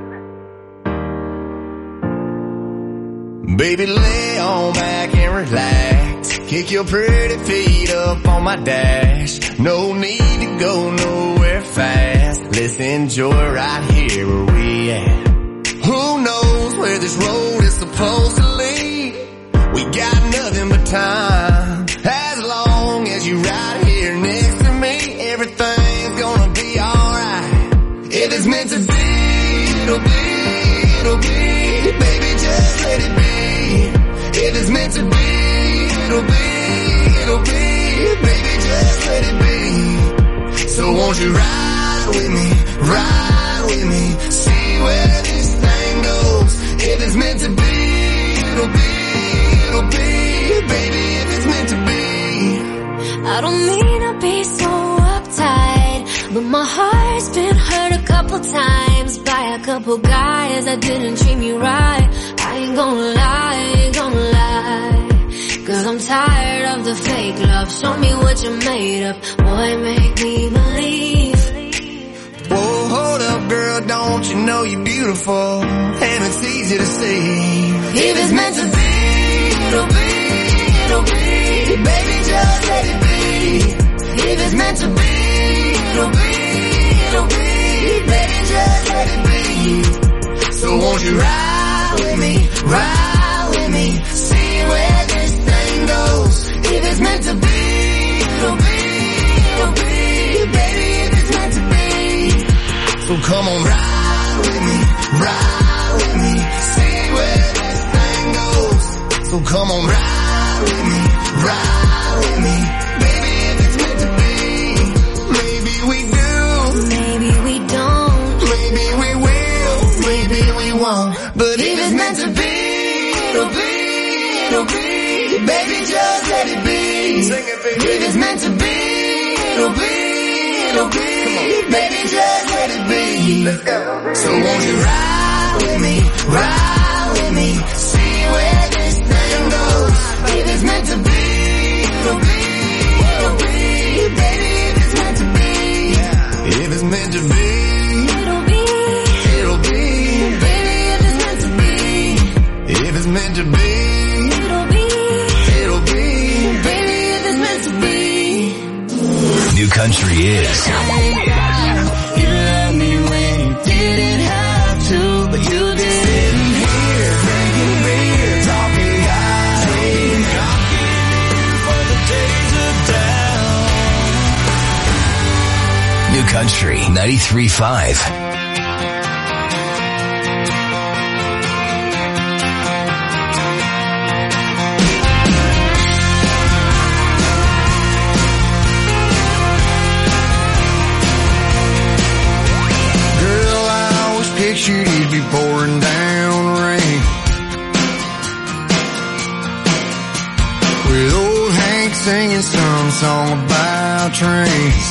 Baby, lay on back and relax. Kick your pretty feet up on my dash. No need to go nowhere fast. Let's enjoy right here where we at. Who knows where this road is supposed to lead? We got nothing but time. As long as you right here next to me, everything's gonna be alright. If it's meant to be, it'll be, it'll be. Baby, just let it be. If it's meant to be, it'll be, it'll be. Baby, just let it be. So won't you ride with me, see where this thing goes. If it's meant to be, it'll be, it'll be. Baby, if it's meant to be. I don't mean to be so uptight, but my heart's been hurt a couple times by a couple guys that didn't treat me right. I ain't gonna lie, 'cause I'm tired of the fake love. Show me what you're made of, boy, make me believe. Whoa, hold up, girl, don't you know you're beautiful, and it's easy to see. If it's meant to be, it'll be, it'll be. Baby, just let it be. If it's meant to be, it'll be, it'll be. Baby, just let it be. So won't you ride with me, see where this thing goes. If it's meant to be, it'll be, it'll be. Baby, if it's meant to be. So come on, ride with me, see where this thing goes. So come on, ride with me, baby, if it's meant to be. Maybe we do, maybe we don't, maybe we will, maybe we won't. But if it's meant to be, it'll be, it'll be. Baby, just let it be. Sing it, baby. If it's meant to be, it'll be, it'll be. Baby, just let it be. Let's go. So won't you ride with me, see where this thing goes. If it's meant to be, it'll be, it'll be. Baby, if it's meant to be. If it's meant to be, it'll be, it'll be. Baby, if it's meant to be. If it's meant to be, it'll be, it'll be. Baby, if it's meant to be. New Country is You love me when you didn't have to, but you did. Sitting here drinking beer, talking high, talking for the days are down. New Country 93.5. Pictured you'd be pouring down rain with old Hank singing some song about trains.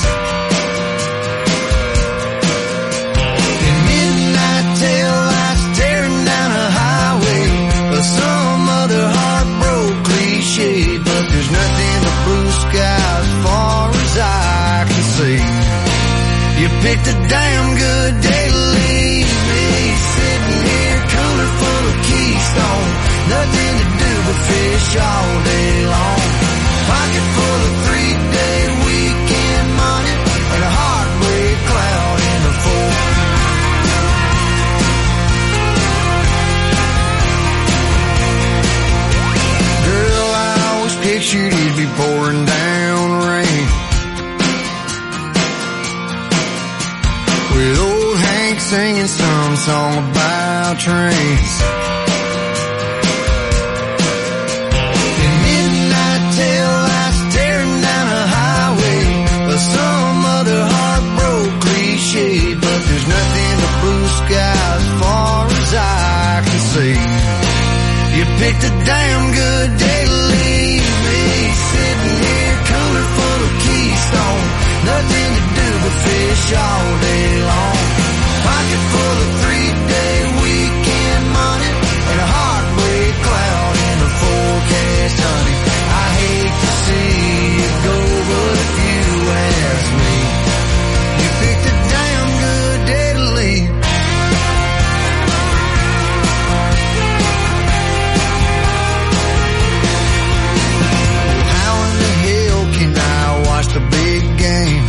And midnight tail lights tearing down a highway, or some other heartbroken cliche. But there's nothing but blue sky as far as I can see. You picked a damn good day to leave me, sitting here cooler full of Keystone. Nothing to do but fish all day long. Pocket full of 3-day weekend money and a heartbreak cloud in the fall. Girl, I always pictured you'd be pouring down rain with old Hank singing some song about my trains. In midnight tail lights tearing down a highway, or some other heartbroken cliche, but there's nothing but blue sky as far as I can see. You picked a damn good day to leave me, sitting here cooler full of Keystone, nothing to do but fish all day long. Pocket full of 3-day weekend money and a heartbreak cloud in the forecast, honey. I hate to see you go, but if you ask me, you picked a damn good day to leave. How in the hell can I watch the big game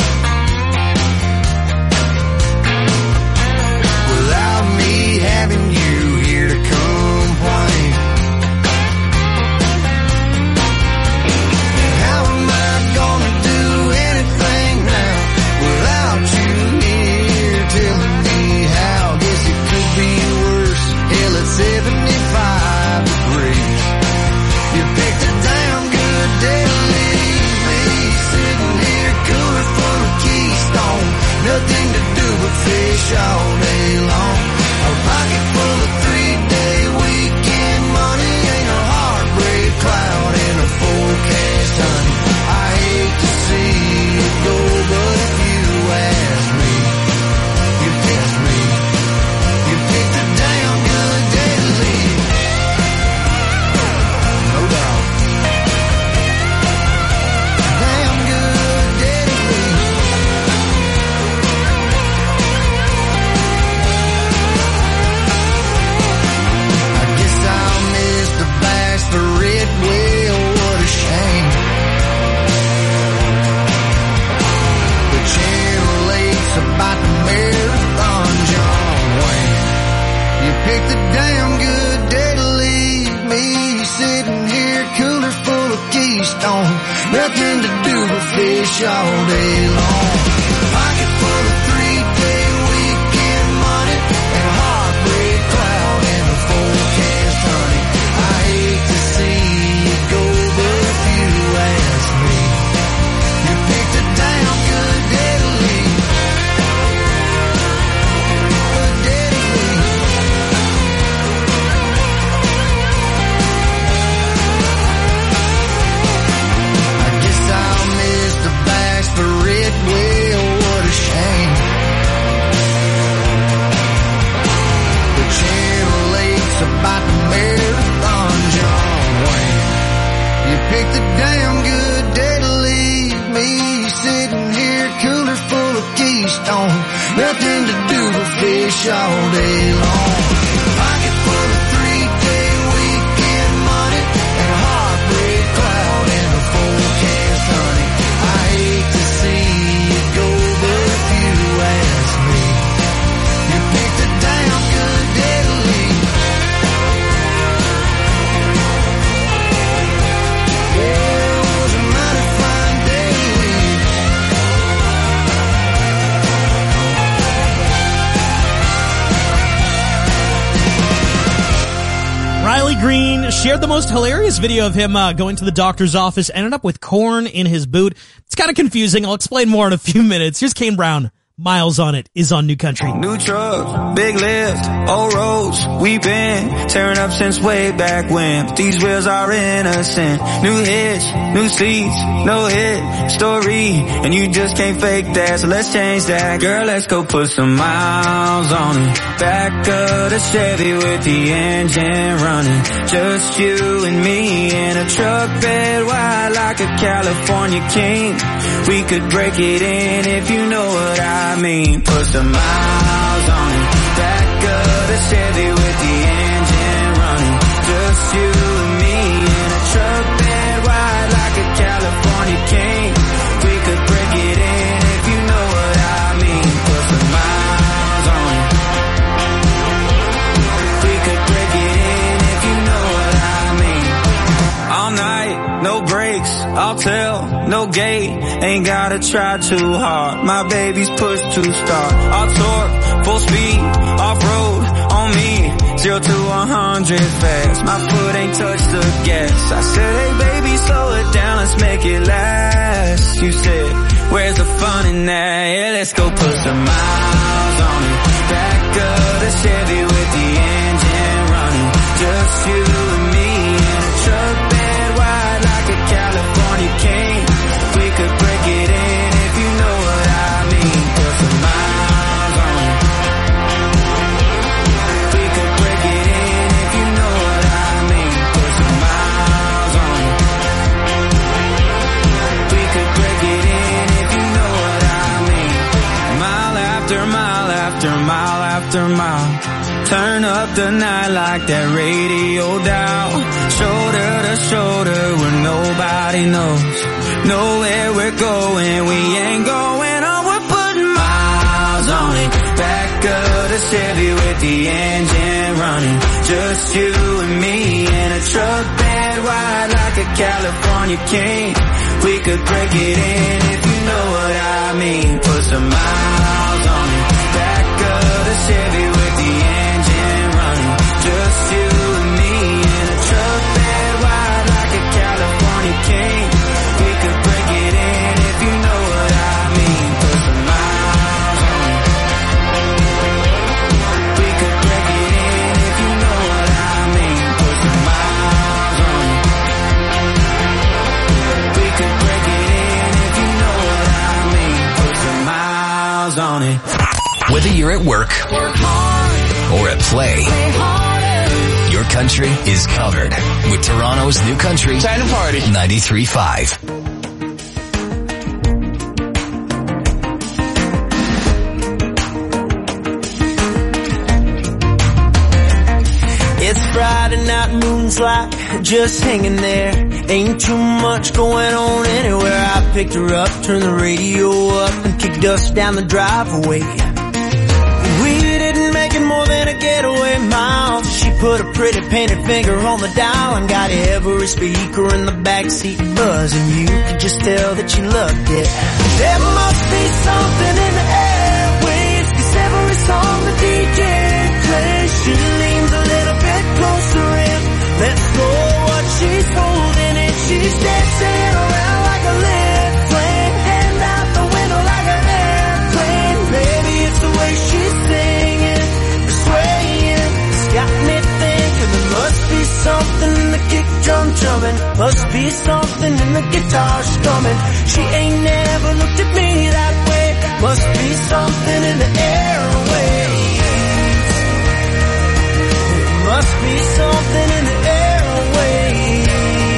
without me having you here to complain? How am I gonna do anything now without you here telling me how? Guess it could be worse. Hell, it's 75 degrees. You picked a damn good day to leave me, sitting here cooler full of Keystone, nothing to do but fish all day long. A pocket full of 3-day weekend money, ain't a heartbreak cloud in a forecast, honey. I hate to see you go, but if you ask me, you picked me. You picked a damn good day to leave. No doubt. Damn good day to leave. I guess I'll miss the bachelorette. Well, what a shame. The Channel 8's about the marathon, John Wayne. You picked a damn good day to leave me, sitting here cooler full of Keystone, nothing to do but fish all day long. Pocket full of 3-day weekend money and a heartbreak cloud in the forecast, honey. I hate to see you go, but if you ask me, you picked a damn good day to leave. Good day to leave. I guess I'll miss the bachelorette. Well, what a shame. The Channel 8's about the marathon, John Wayne. You picked a damn good day to leave me, sitting here cooler full of Keystone, nothing to do but fish all day long. Pocket full of 3-day weekend money and a heartbreak cloud in the forecast, honey. I hate to see you go, but if you ask me, you picked a damn good day to leave. Yeah, it was a mighty fine day to leave. Riley Green shared the most hilarious video of him going to the doctor's office, ended up with corn in his boot. It's kind of confusing. I'll explain more in a few minutes. Here's Kane Brown. Miles on It is on New Country. New truck, big lift, old roads, we been tearing up since way back when. But these wheels are innocent. New hitch, new seats, no hit story, and you just can't fake that. So let's change that, girl. Let's go put some miles on it. Back of the Chevy with the engine running. Just you and me in a truck bed wide like a California king. We could break it in if you know what I mean. Put some miles on it. Back of the Chevy with the engine running. Just you and me in a truck bed wide like a California king. We could break it in if you know what I mean. Put some miles on it. We could break it in if you know what I mean. All night, no breaks, I'll tell out, no gate, ain't gotta try too hard. My baby's pushed to start. I'll torque, full speed, off-road, on me, 0 to 100 fast. My foot ain't touched the gas. I said, hey baby, slow it down, let's make it last. You said, where's the fun in that? Yeah, let's go put some miles on it. Back of the Chevy with the engine running. Just you and me in a truck bed wide like a California king. We could break it in if you know what I mean. Put some miles on it. We could break it in if you know what I mean. Put some miles on it. We could break it in if you know what I mean. Mile after mile after mile after mile. Turn up the night like that radio dial. Shoulder to shoulder where nobody knows. Know where we're going, we ain't going on. We're putting miles on it. Back of the Chevy with the engine running. Just you and me in a truck bed wide like a California king. We could break it in if you know what I mean. Put some miles on it. Back of the Chevy with the engine running. Just you and me in a truck bed wide like a California king. We could break it in if you know what I mean. Put some miles on it. We could break it in if you know what I mean. Put some miles on it. We could break it in if you know what I mean. Put some miles on it. Whether you're at work or at play, your country is covered with Toronto's New Country. Time to party. 93.5. It's Friday night, moon's like just hanging there. Ain't too much going on anywhere. I picked her up, turned the radio up, and kicked us down the driveway. We didn't make it more than a getaway mile. She put a pretty painted finger on the dial and got every speaker in the backseat buzzing. You could just tell that she loved it. There must be something in the airwaves, 'cause every song the DJ plays, she leans a little bit closer in. Let's go what she's holding and she's dancing around like a lit flame. Hand out the window like an airplane. Baby, it's the way she's singing, swaying. It's got me thinking there must be something in the kick drum drumming. Must be something in the guitar strumming. She ain't never looked at me that way. Must be something in the airwaves. Must be something in the airwaves.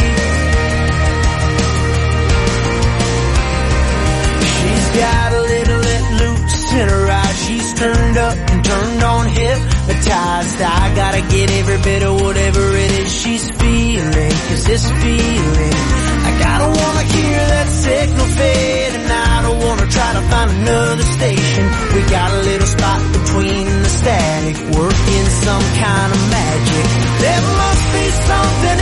She's got a little let loose in her eyes. She's turned up and turned on, hypnotized. I gotta get every bit of whatever it is she's feeling, 'cause this feeling, I gotta wanna hear that signal fade, and I don't wanna try to find another station. We got a little spot between the static, working some kind of magic. There must be something